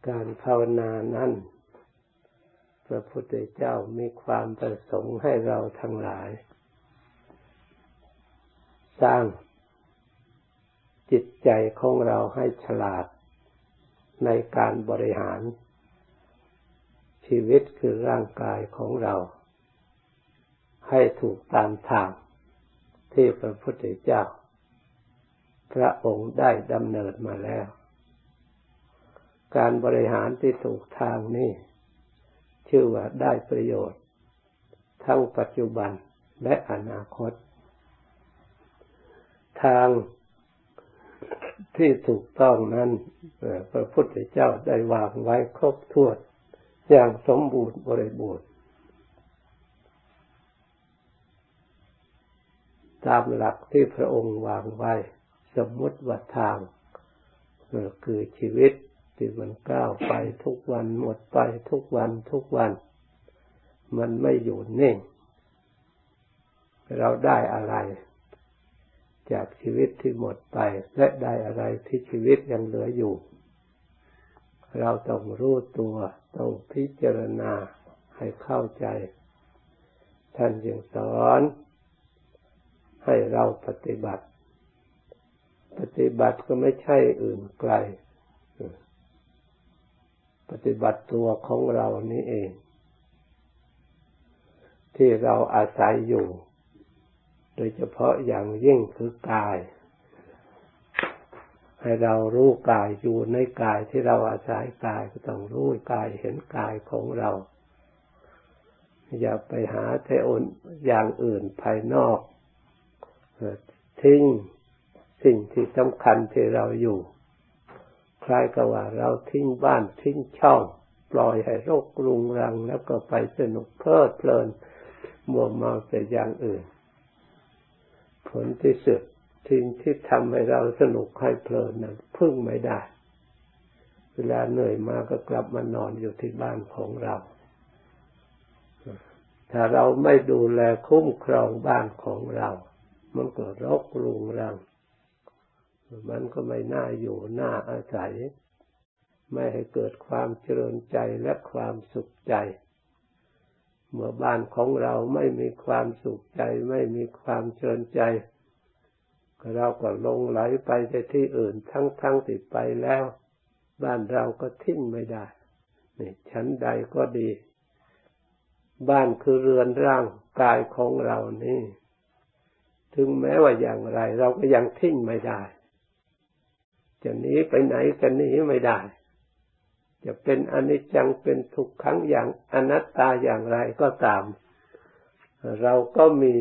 การภาวนานั้นพระพุทธเจ้ามีความประสงค์ให้เราทั้งหลายสร้างจิตใจของเราให้ฉลาดในการบริหารชีวิตคือร่างกายของเราให้ถูกตามทางที่พระพุทธเจ้าพระองค์ได้ดำเนินมาแล้วการบริหารที่ถูกทางนี้ชื่อว่าได้ประโยชน์ทั้งปัจจุบันและอนาคตทางที่ถูกต้องนั้นพระพุทธเจ้าได้วางไว้ครบถ้วนอย่างสมบูรณ์บริบูรณ์ตามหลักที่พระองค์วางไว้สมมุติว่าทางคือชีวิตที่มันก้าวไปทุกวันหมดไปทุกวันทุกวันมันไม่อยู่นิ่งเราได้อะไรจากชีวิตที่หมดไปและได้อะไรที่ชีวิตยังเหลืออยู่เราต้องรู้ตัวต้องพิจารณาให้เข้าใจท่านจึงสอนให้เราปฏิบัติก็ไม่ใช่อื่นไกลปฏิบัติตัวของเรานี่เองที่เราอาศัยอยู่โดยเฉพาะอย่างยิ่งคือกายให้เรารู้กายอยู่ในกายที่เราอาศัยกายก็ต้องรู้กายเห็นกายของเราอย่าไปหาแต่อย่างอื่นภายนอกทิ้งสิ่งที่สำคัญที่เราอยู่คล้ายกับว่าเราทิ้งบ้านทิ้งช่องปล่อยให้รกรุงรังแล้วก็ไปสนุกเพลิดเพลินมัวเมาแต่อย่างอื่นผลที่สุดสิ่งที่ทำให้เราสนุกให้เพลินนั้นพึ่งไม่ได้เวลาเหนื่อยมาก็กลับมานอนอยู่ที่บ้านของเราถ้าเราไม่ดูแลคุ้มครองบ้านของเรามันก็รกรุงรังมันก็ไม่น่าอยู่น่าอาศัยไม่ให้เกิดความเจริญใจและความสุขใจเมื่อบ้านของเราไม่มีความสุขใจไม่มีความเจริญใจเราก็หลงไหลไปที่อื่นทั้งที่ไปแล้วบ้านเราก็ทิ้งไม่ได้นี่ชั้นใดก็ดีบ้านคือเรือนร่างกายของเรานี่ถึงแม้ว่าอย่างไรเราก็ยังทิ้งไม่ได้จะหนีไปไหนก็หนีไม่ได้จะเป็นอนิจจังเป็นทุกขังอย่างอนัตตาอย่างไรก็ตามเราก็มี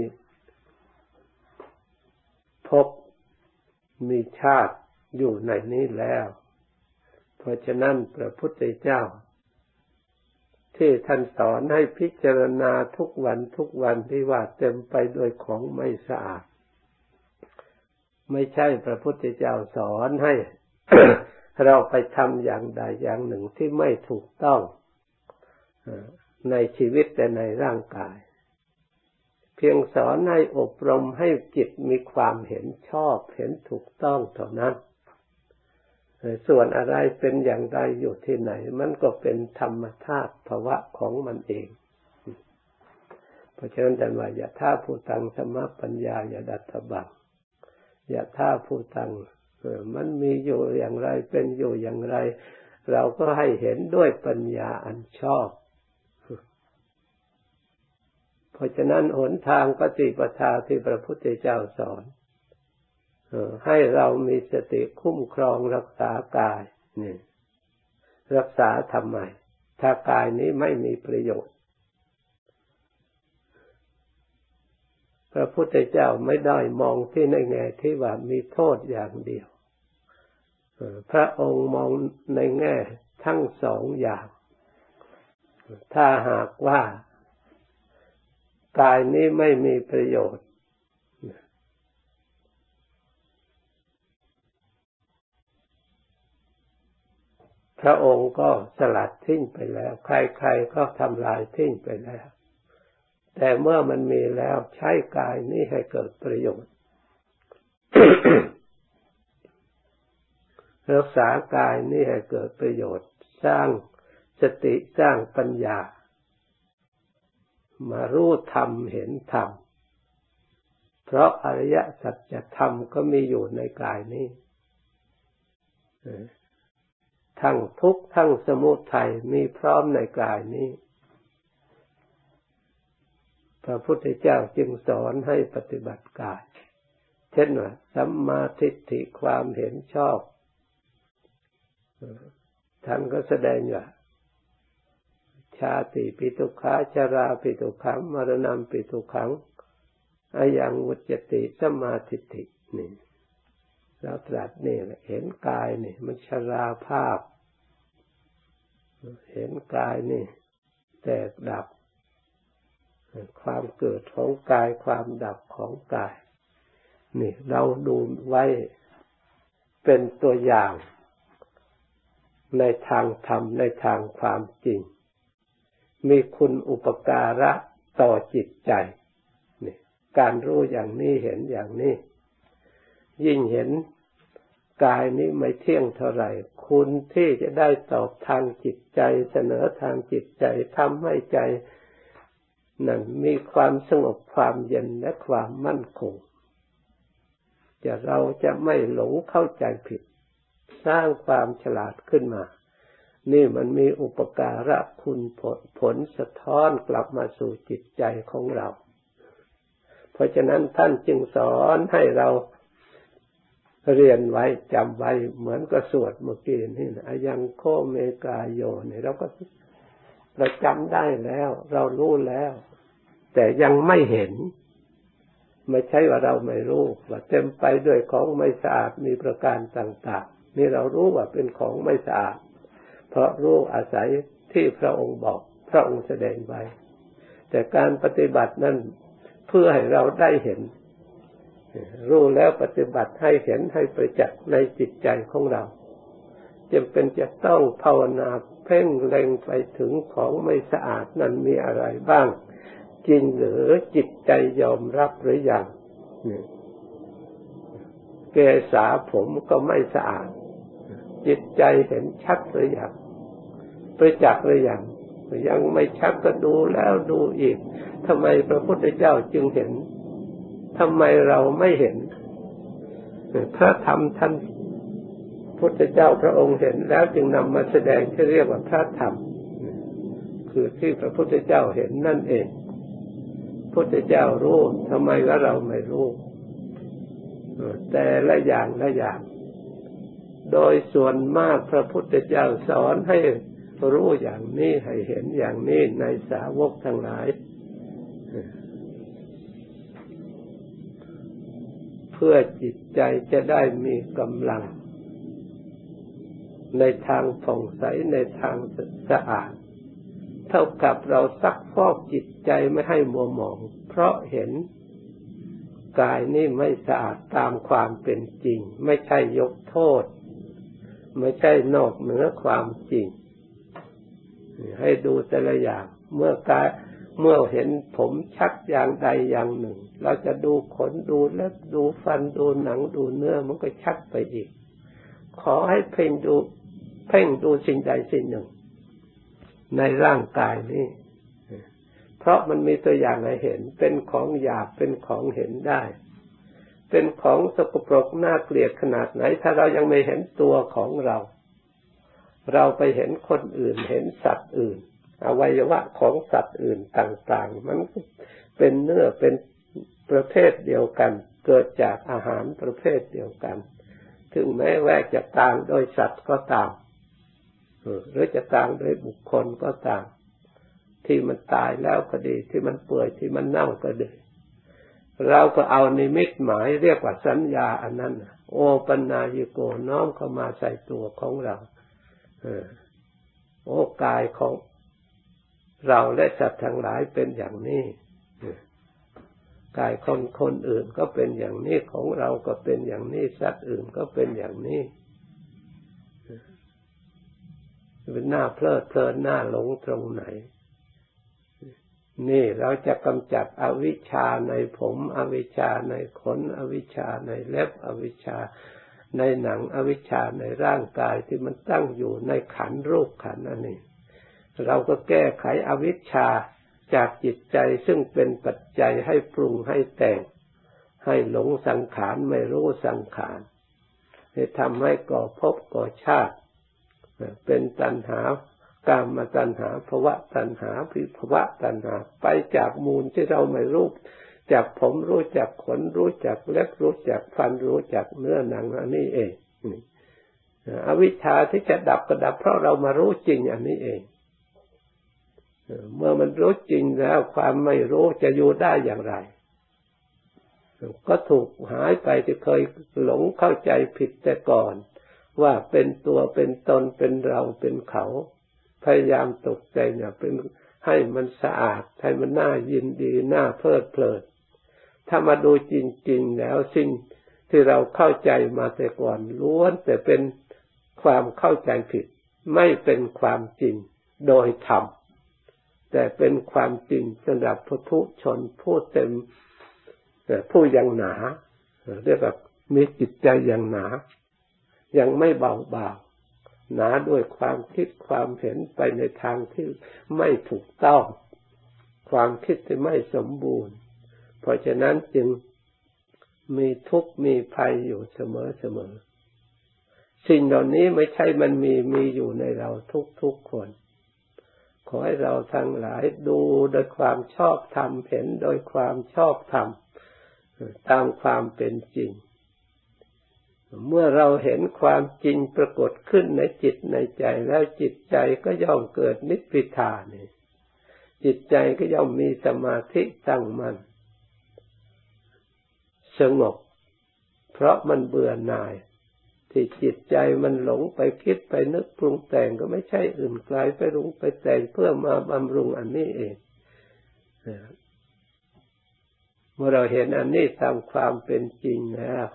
ภพมีชาติอยู่ในนี้แล้วเพราะฉะนั้นพระพุทธเจ้าที่ท่านสอนให้พิจารณาทุกวันที่ว่าเต็มไปด้วยของไม่สะอาดไม่ใช่พระพุทธเจ้าสอนให้ เราไปทำอย่างใดอย่างหนึ่งที่ไม่ถูกต้องในชีวิตและในร่างกายเพียงสอนให้อบรมให้จิตมีความเห็นชอบเห็นถูกต้องเท่านั้นส่วนอะไรเป็นอย่างไรอยู่ที่ไหนมันก็เป็นธรรมชาติภาวะของมันเองเพราะฉะนั้นท่านว่ายะถาภูตังสัมมาปัญญายะดัตถบังยะถาภูตังมันมีอยู่อย่างไรเป็นอยู่อย่างไรเราก็ให้เห็นด้วยปัญญาอันชอบเพราะฉะนั้นหนทางปฏิปทาที่พระพุทธเจ้าสอนให้เรามีสติคุ้มครองรักษากายนี่รักษาทำไมถ้ากายนี้ไม่มีประโยชน์พระพุทธเจ้าไม่ได้มองที่ในแง่ที่ว่ามีโทษอย่างเดียวพระองค์มองในแง่ทั้งสองอย่างถ้าหากว่ากายนี้ไม่มีประโยชน์พระองค์ก็สลัดทิ้งไปแล้วใครๆก็ทำลายทิ้งไปแล้วแต่เมื่อมันมีแล้วใช้กายนี้ให้เกิดประโยชน์ รักษากายนี้ให้เกิดประโยชน์สร้างสติสร้างปัญญามารู้ธรรมเห็นธรรมเพราะอริยสัจธรรมก็มีอยู่ในกายนี้ทั้งทุกข์ทั้งสมุทัยมีพร้อมในกายนี้พระพุทธเจ้าจึงสอนให้ปฏิบัติกายเช่นว่าสัมมาทิฏฐิความเห็นชอบท่านก็แสดงว่าชาติปิทุกขาชราปิทุกขังมรณะปิทุกขังอายังวุจติสัมมาทิฏฐินี่เราตรัสนี่แหละเห็นกายนี่มันชราภาพเห็นกายนี่แตกดับความเกิดของกายความดับของกายนี่เราดูไว้เป็นตัวอย่างในทางธรรมในทางความจริงมีคุณอุปการะต่อจิตใจนี่การรู้อย่างนี้เห็นอย่างนี้ยิ่งเห็นกายนี้ไม่เที่ยงเท่าไหร่คุณที่จะได้ตอบทางจิตใจเสนอทางจิตใจทำให้ใจนั้นมีความสงบความเย็นและความมั่นคงเราจะไม่หลงเข้าใจผิดสร้างความฉลาดขึ้นมานี่มันมีอุปการะคุณผลสะท้อนกลับมาสู่จิตใจของเราเพราะฉะนั้นท่านจึงสอนให้เราเรียนไว้จำไว้เหมือนกับสวดเมื่อกี้นี่นะอายังโคเมกายโยนี่เราจำได้แล้วเรารู้แล้วแต่ยังไม่เห็นไม่ใช่ว่าเราไม่รู้ว่าเต็มไปด้วยของไม่สะอาดมีประการต่างๆนี่เรารู้ว่าเป็นของไม่สะอาดเพราะรู้อาศัยที่พระองค์บอกพระองค์แสดงไว้แต่การปฏิบัตินั้นเพื่อให้เราได้เห็นรู้แล้วปฏิบัติให้เห็นให้ประจักษ์ในจิตใจของเราจำเป็นจะต้องภาวนาเพ่งเล็งไปถึงของไม่สะอาดนั้นมีอะไรบ้างจริงหรือจิตใจยอมรับหรือยังเกศาผมก็ไม่สะอาดจิตใจเห็นชัดหรือยังประจักษ์หรือยังยังไม่ชัดก็ดูแล้วดูอีกทำไมพระพุทธเจ้าจึงเห็นทำไมเราไม่เห็นพระธรรมท่านพุทธเจ้าพระองค์เห็นแล้วจึงนำมาแสดงที่เรียกว่าพระธรรมคือที่พระพุทธเจ้าเห็นนั่นเองพุทธเจ้ารู้ทำไมว่าเราไม่รู้แต่ละอย่างละอย่างโดยส่วนมากพระพุทธเจ้าสอนให้รู้อย่างนี้ให้เห็นอย่างนี้ในสาวกทั้งหลายเพื่อจิตใจจะได้มีกำลังในทางผ่องใสในทางสะอาดเท่ากับเราซักฟอกจิตใจไม่ให้มัวหมองเพราะเห็นกายนี้ไม่สะอาดตามความเป็นจริงไม่ใช่ยกโทษไม่ใช่นอกเหนือความจริงให้ดูแต่ละอย่างเมื่อเห็นผมชัดอย่างใดอย่างหนึ่งเราจะดูขนดูเล็บดูฟันดูหนังดูเนื้อมันก็ชัดไปอีกขอให้เพ่งดูสิ่งใดสิ่งหนึ่งในร่างกายนี้เพราะมันมีตัวอย่างให้เห็นเป็นของหยาบเป็นของเห็นได้เป็นของสกปรกน่าเกลียดขนาดไหนถ้าเรายังไม่เห็นตัวของเราไปเห็นคนอื่นเห็นสัตว์อื่นอวัยวะของสัตว์อื่นต่างๆมันเป็นเนื้อเป็นประเภทเดียวกันเกิดจากอาหารประเภทเดียวกันถึงแม้ว่าจะต่างโดยสัตว์ก็ตามหรือจะต่างโดยบุคคลก็ตามที่มันตายแล้วก็ดีที่มันเปื่อยที่มันเน่าก็ดีเราก็เอานิมิตหมายเรียกว่าสัญญาอันนั้นโอปัญญายิโกน้อมเข้ามาใส่ตัวของเราโอกายของเราและสัตว์ทั้งหลายเป็นอย่างนี้กายของคนอื่นก็เป็นอย่างนี้ของเราก็เป็นอย่างนี้สัตว์อื่นก็เป็นอย่างนี้เป็นหน้าเพลิดเพลินหน้าหลงตรงไหนนี่เราจะกำจัดอวิชชาในผมอวิชชาในขนอวิชชาในเล็บอวิชชาในหนังอวิชชาในร่างกายที่มันตั้งอยู่ในขันธ์รูปขันธ์อันนี้เราก็แก้ไขอวิชชาจากจิตใจซึ่งเป็นปัจจัยให้ปรุงให้แต่งให้หลงสังขารไม่รู้สังขารให้ทำให้ก่อภพก่อชาติเป็นตัณหากามตัณหาภวตัณหาวิภวตัณหาไปจากมูลที่เราไม่รู้จากผมรู้จักขนรู้จักเล็บรู้จักฟันรู้จักเนื้อหนังอันนี้เองอวิชชาที่จะดับก็ดับเพราะเรามารู้จริงอันนี้เองเมื่อมันรู้จริงแล้วความไม่รู้จะอยู่ได้อย่างไรก็ถูกหายไปที่เคยหลงเข้าใจผิดแต่ก่อนว่าเป็นตัวเป็นตนเป็นเราเป็นเขาพยายามตกแต่งเป็นให้มันสะอาดให้มันน่ายินดีน่าเพลิดเพลินถ้ามาดูจริงๆแล้วสิ่งที่เราเข้าใจมาแต่ก่อนล้วนแต่เป็นความเข้าใจผิดไม่เป็นความจริงโดยธรรมแต่เป็นความจริงสำหรับปุถุชนผู้เต็มผู้ยังหนาเรียกว่ามีจิตใจยังหนายังไม่เบาบางหนาด้วยความคิดความเห็นไปในทางที่ไม่ถูกต้องความคิดที่ไม่สมบูรณ์เพราะฉะนั้นจึงมีทุกข์มีภัยอยู่เสมอสิ่งเหล่านี้ไม่ใช่มันมีอยู่ในเราทุกคนขอให้เราทั้งหลายดูโดยความชอบธรรมเห็นโดยความชอบธรรมตามความเป็นจริงเมื่อเราเห็นความจริงปรากฏขึ้นในจิตในใจแล้วจิตใจก็ย่อมเกิดนิพพิทานี่จิตใจก็ย่อมมีสมาธิตั้งมั่นสงบเพราะมันเบื่อหน่ายที่จิตใจมันหลงไปคิดไปนึกปรุงแต่งก็ไม่ใช่อื่นไกลไปรุงไปแต่งเพื่อมาบำรุงอันนี้เองเมื่อเราเห็นอันนี้ตามความเป็นจริงแล้ว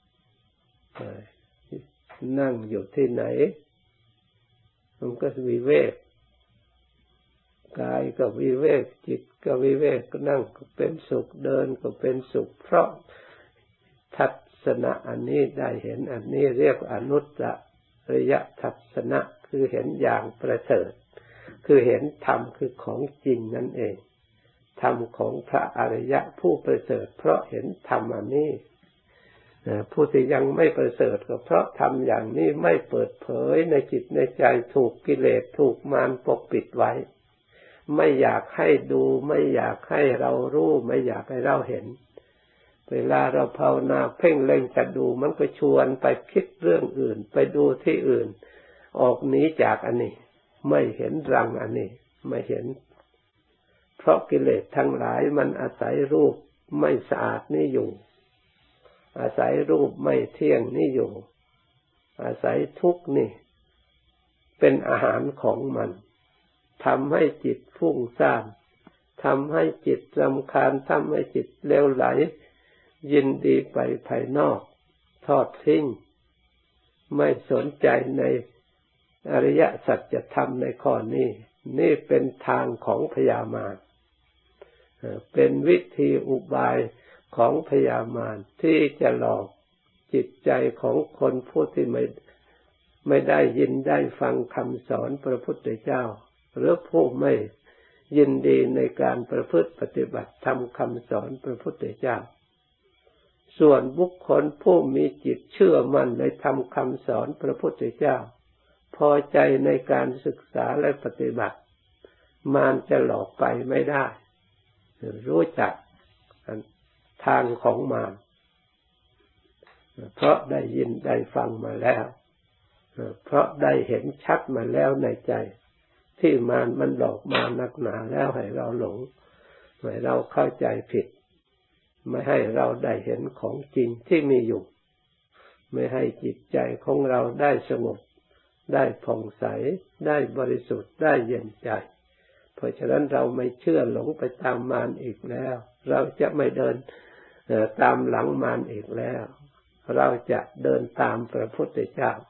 นั่งอยู่ที่ไหนมันก็วิเวกกายก็วิเวกจิตก็วิเวกก็นั่งก็เป็นสุขเดินก็เป็นสุขเพราะทัศนะอันนี้ได้เห็นอันนี้เรียกอนุตตริยทัศนะคือเห็นอย่างประเสริฐคือเห็นธรรมคือของจริงนั่นเองธรรมของพระอริยะผู้ประเสริฐเพราะเห็นธรรมอันนี้ผู้ที่ยังไม่ประเสริฐก็เพราะทำอย่างนี้ไม่เปิดเผยในจิตในใจถูกกิเลสถูกมารปกปิดไว้ไม่อยากให้ดูไม่อยากให้เรารู้ไม่อยากให้เราเห็นเวลาเราภาวนาเพ่งเล็งจะดูมันก็ชวนไปคิดเรื่องอื่นไปดูที่อื่นออกหนีจากอันนี้ไม่เห็นรังอันนี้ไม่เห็นเพราะกิเลสทั้งหลายมันอาศัยรูปไม่สะอาดนี่อยู่อาศัยรูปไม่เที่ยงนี่อยู่อาศัยทุกข์นี่เป็นอาหารของมันทำให้จิตฟุ้งซ่านทำให้จิตรำคาญทำให้จิตเลวไหลยินดีไปภายนอกทอดทิ้งไม่สนใจในอริยสัจธรรมในข้อนี้นี่เป็นทางของพยามารเป็นวิธีอุบายของพยามารที่จะหลอกจิตใจของคนผู้ที่ไม่ได้ยินได้ฟังคำสอนพระพุทธเจ้าหรือผู้ไม่ยินดีในการประพฤติปฏิบัติธรรมคำสอนพระพุทธเจ้าส่วนบุคคลผู้มีจิตเชื่อมั่นในธรรมคำสอนพระพุทธเจ้าพอใจในการศึกษาและปฏิบัติมารจะหลอกไปไม่ได้รู้จักทางของมารเพราะได้ยินได้ฟังมาแล้วเพราะได้เห็นชัดมาแล้วในใจที่มารมันหลอกมานักหนาแล้วให้เราหลงให้เราเข้าใจผิดไม่ให้เราได้เห็นของจริงที่มีอยู่ไม่ให้จิตใจของเราได้สงบได้ผ่องใสได้บริสุทธิ์ได้เย็นใจเพราะฉะนั้นเราไม่เชื่อหลงไปตามมารอีกแล้วเราจะไม่เดินตามหลังมารอีกแล้วเราจะเดินตามพระพุทธเจ้า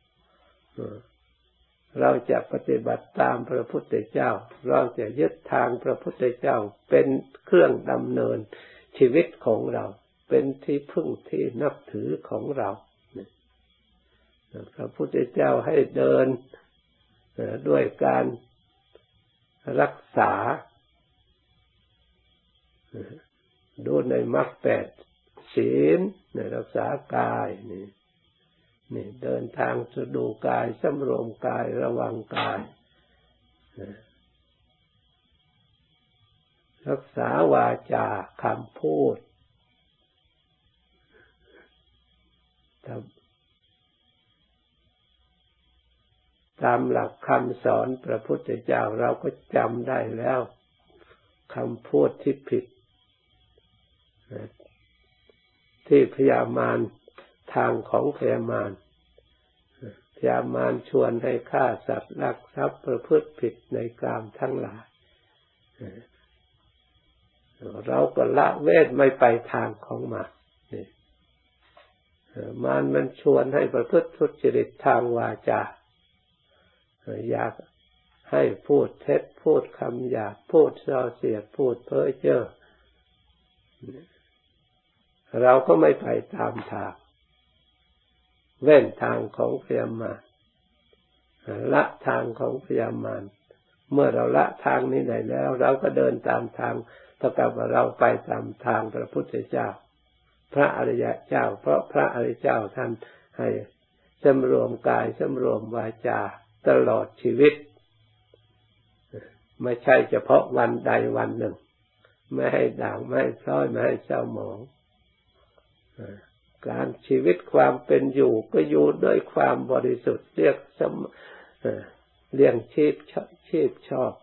เราจะปฏิบัติตามพระพุทธเจ้าเราจะยึดทางพระพุทธเจ้าเป็นเครื่องดำเนินชีวิตของเราเป็นที่พึ่งที่นับถือของเราพระพุทธเจ้าให้เดินด้วยการรักษาดูในมรรค8ศีลในรักษากายนี่เดินทางสะดูกายสำรวมกายระวังกายรักษาวาจาคำพูดตามหลักคำสอนพระพุทธเจ้าเราก็จำได้แล้วคำพูดที่ผิดที่พยามารทางของพยามารพยามารชวนให้ฆ่าสัตว์ลักทรัพย์ประพฤติผิดในกามทั้งหลายเราก็ละเว้นไม่ไปทางของมันชวนให้ประพฤติทุจริตทางวาจาอยากให้พูดเท็จพูดคำหยาบพูดส่อเสียดพูดเพ้อเจ้อเราก็ไม่ไปตามทางเว้นทางของพยามารละทางของพยามารเมื่อเราละทางนี้ได้แล้วเราก็เดินตามทางเท่ากับว่าเราไปตามทางพระพุทธเจ้าพระอริยเจ้าเพราะพระอริยเจ้าท่านให้สำรวมกายสำรวมวาจาตลอดชีวิตไม่ใช่เฉพาะวันใดวันหนึ่งไม่ให้ด่างไม่ให้พร้อยไม่ให้เศร้าหมองการชีวิตความเป็นอยู่ก็อยู่ด้วยความบริสุทธิ์เรียกเลี้ยงชีพชอบ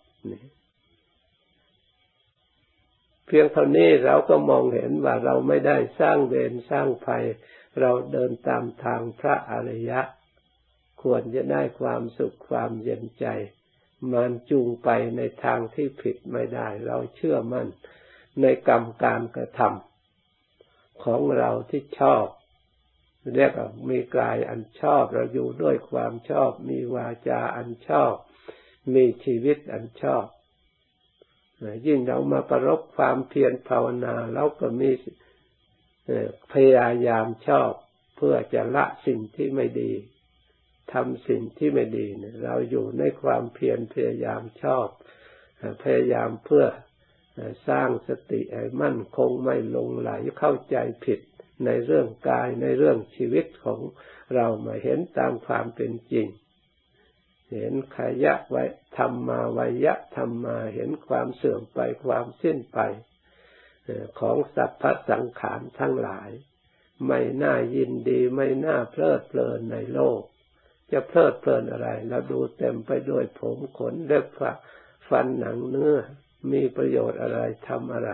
เพียงเท่านี้เราก็มองเห็นว่าเราไม่ได้สร้างเวรสร้างภัยเราเดินตามทางพระอริยะควรจะได้ความสุขความเย็นใจมันจูงไปในทางที่ผิดไม่ได้เราเชื่อมั่นในกรรมการกระทำของเราที่ชอบเรียกว่ามีกายอันชอบเราอยู่ด้วยความชอบมีวาจาอันชอบมีชีวิตอันชอบยิ่งเรามาประรบความเพียรภาวนาเราก็มีพยายามชอบเพื่อจะละสิ่งที่ไม่ดีทำสิ่งที่ไม่ดีเราอยู่ในความเพียรพยายามชอบพยายามเพื่อสร้างสติให้มั่นคงไม่หลงไหลเข้าใจผิดในเรื่องกายในเรื่องชีวิตของเรามาเห็นตามความเป็นจริงเห็นขยะไว้ธรรมาวิยะธรรมาเห็นความเสื่อมไปความสิ้นไปของสรรพสังขารทั้งหลายไม่น่ายินดีไม่น่าเพลิดเพลินในโลกจะเพลิดเพลินอะไรเราดูเต็มไปด้วยผมขนเล็บฟันหนังเนื้อมีประโยชน์อะไรทำอะไร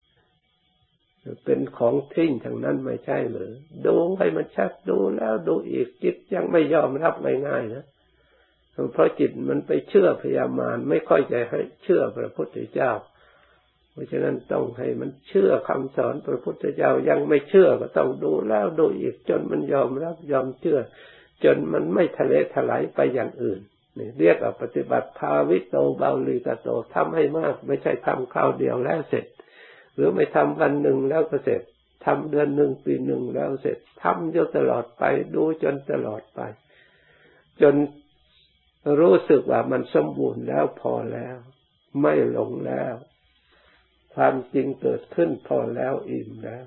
เป็นของทิ้งทั้งนั้นไม่ใช่หรือดูให้มันชัดดูแล้วดูอีกจิตยังไม่ยอมรับง่ายๆนะเพราะจิตมันไปเชื่อพยามารไม่ค่อยจะให้เชื่อพระพุทธเจ้าเพราะฉะนั้นต้องให้มันเชื่อคำสอนพระพุทธเจ้ายังไม่เชื่อก็ต้องดูแล้วดูอีกจนมันยอมรับยอมเชื่อจนมันไม่ทะเลถลายไปอย่างอื่นนี่เรียกว่าปฏิบัติภาวิโตบาลีกโตทำให้มากไม่ใช่ทำคราวเดียวแล้วเสร็จหรือไม่ทำวันหนึ่งแล้วก็เสร็จทำเดือนหนึ่งปีหนึ่งแล้วเสร็จทำอยู่ตลอดไปดูจนตลอดไปจนรู้สึกว่ามันสมบูรณ์แล้วพอแล้วไม่หลงแล้วความจริงเกิดขึ้นพอแล้วอิ่มแล้ว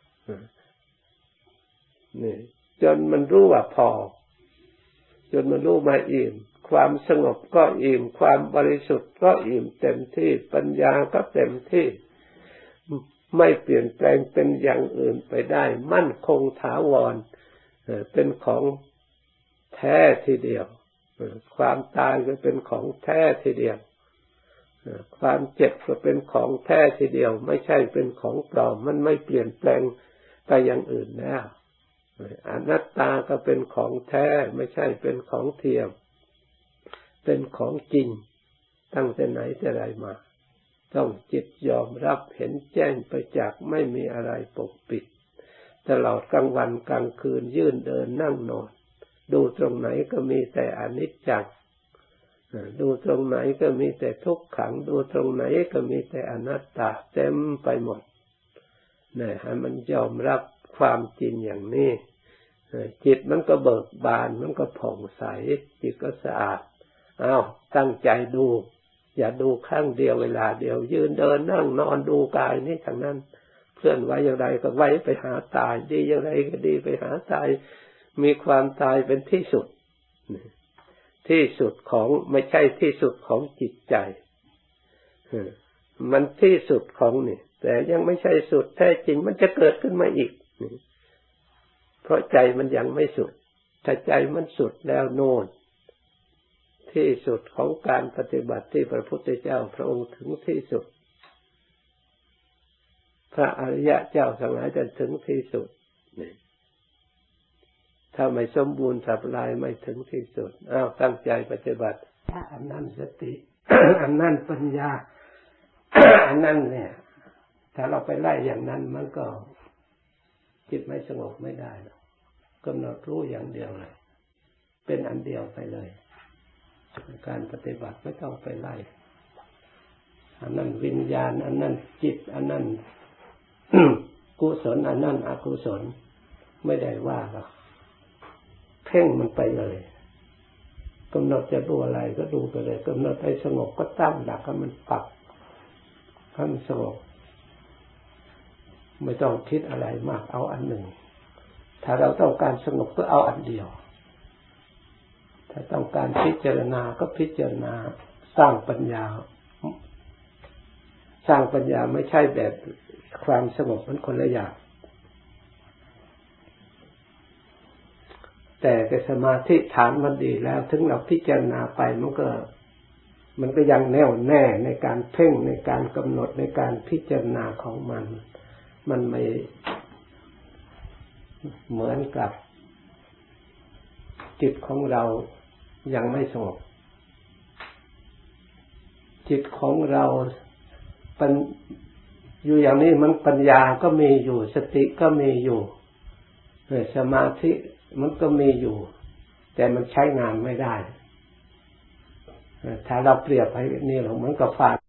นี่จนมันรู้ว่าพอจนมันรู้มาอิ่มความสงบก็อิ่มความบริสุทธิ์ก็อิ่มเต็มที่ปัญญาก็เต็มที่ไม่เปลี่ยนแปลงเป็นอย่างอื่นไปได้มั่นคงถาวรเป็นของแท้ทีเดียวความตายก็เป็นของแท้ทีเดียวความเจ็บก็เป็นของแท้ทีเดียวไม่ใช่เป็นของปลอมมันไม่เปลี่ยนแปลงไปอย่างอื่นแล้วอนัตตาก็เป็นของแท้ไม่ใช่เป็นของเทียมเป็นของจริงตั้งแต่ไหนแต่ไรมาต้องจิตยอมรับเห็นแจ้งไปจากไม่มีอะไรปกปิดตลอดกลางวันกลางคืนยืนเดินนั่งนอนดูตรงไหนก็มีแต่อนิจจังดูตรงไหนก็มีแต่ทุกขังดูตรงไหนก็มีแต่อนัตตาเต็มไปหมดให้มันยอมรับความจริงอย่างนี้จิตมันก็เบิกบานมันก็ผ่องใสจิตก็สะอาดตั้งใจดูอย่าดูครั้งเดียวเวลาเดียวยืนเดินนั่งนอนดูกายนี่ทั้งนั้นเคลื่อนไหวอย่างไรก็ไหวไปหาตายดีอย่างไรก็ดีไปหาตายมีความตายเป็นที่สุดที่สุดของไม่ใช่ที่สุดของจิตใจมันที่สุดของนี่แต่ยังไม่ใช่สุดแท้จริงมันจะเกิดขึ้นมาอีกเพราะใจมันยังไม่สุดถ้าใจมันสุดแล้วโน่นที่สุดของการปฏิบัติที่พระพุทธเจ้าพระองค์ถึงที่สุดพระอริยเจ้าทั้งหลายจะถึงที่สุดนี่ถ้าไม่สมบูรณ์สับลายไม่ถึงที่สุดตั้งใจปฏิบัติอันนั้นสติ อันนั้นปัญญา อันนั้นเนี่ยถ้าเราไปไล่อย่างนั้นมันก็จิตไม่สงบไม่ได้หรอกกำหนดรู้อย่างเดียวเลยเป็นอันเดียวไปเลยการปฏิบัติไม่ต้องไปไล่อันนั้นวิญญาณอันนั้นจิตอันนั้น กุศลอันนั้นอกุศลไม่ได้ว่าหรอกเพ่งมันไปเลยกำหนดจะดูอะไรก็ดูไปเลยกำหนดให้สงบก็ตั้งหลักให้มันปักให้มันสงบไม่ต้องคิดอะไรมากเอาอันหนึ่งถ้าเราต้องการสงบก็เอาอันเดียวถ้าต้องการพิจารณาก็พิจารณาสร้างปัญญาสร้างปัญญาไม่ใช่แบบความสงบมันคนละอย่างแต่สมาธิฐานมันดีแล้วถึงเราพิจารณาไปมันก็ยังแน่วแน่ในการเพ่งในการกำหนดในการพิจารณาของมันไม่เหมือนกับจิตของเรายังไม่สงบจิตของเราอยู่อย่างนี้มันปัญญาก็มีอยู่สติก็มีอยู่สมาธิมันก็มีอยู่แต่มันใช้งานไม่ได้ถ้าเราเปรียบให้นี่หรอกมันก็ฟาด